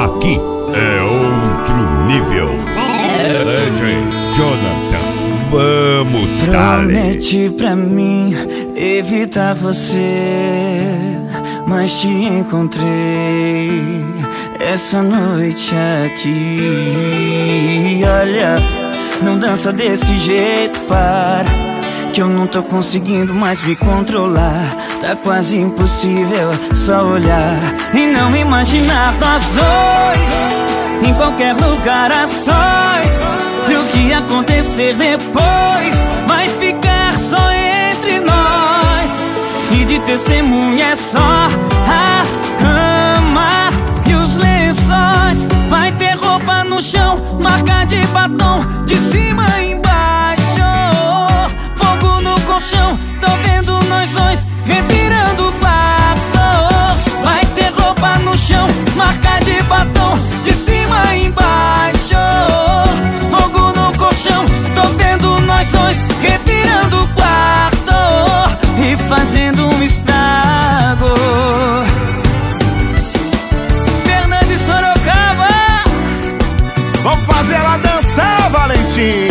Aqui é outro nível. Jonathan, vamos, dale. Prometi pra mim evitar você, mas te encontrei essa noite aqui. Olha, não dança desse jeito, para, que eu não tô conseguindo mais me controlar. Tá quase impossível só olhar e não imaginar nós dois em qualquer lugar a sós. E o que acontecer depois vai ficar só entre nós. E de testemunha é só a cama e os lençóis. Vai ter roupa no chão, marca de batom de cima e embaixo. Fogo no colchão, tô vendo nós dois revirando o quarto. Vai ter roupa no chão, marca de batom de cima e embaixo. Fogo no colchão, tô vendo nós dois revirando o quarto e fazendo um estrago. Fernando de Sorocaba, vamos fazer ela dançar, Valentim.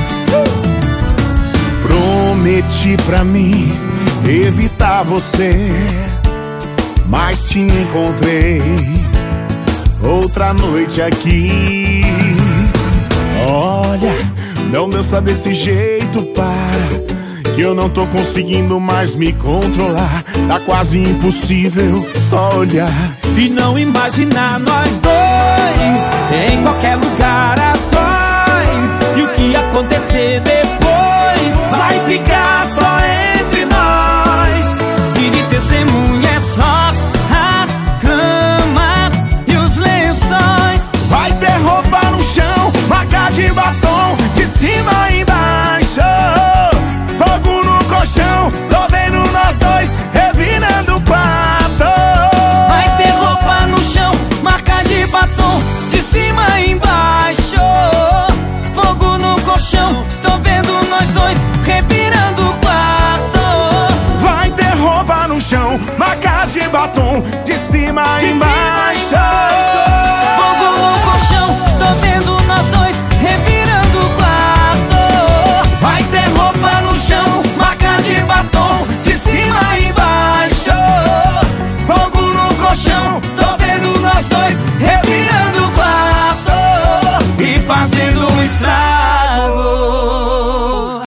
Prometi pra mim evitar você, mas te encontrei outra noite aqui. Olha, não dança desse jeito, para, que eu não tô conseguindo mais me controlar. Tá quase impossível só olhar e não imaginar nós dois em qualquer lugar a sós. E o que acontecer depois vai ficar só entre nós. E de testemunha é só a cama e os lençóis. Vai ter roupa no chão, marca de batom de cima e embaixo. Fogo no colchão, tô vendo nós dois revirando o quarto. Vai ter roupa no chão, marca de batom de cima e embaixo. Fogo no colchão, tô vendo nós dois revirando o quarto. Vai ter roupa no chão, marca de batom de cima e embaixo.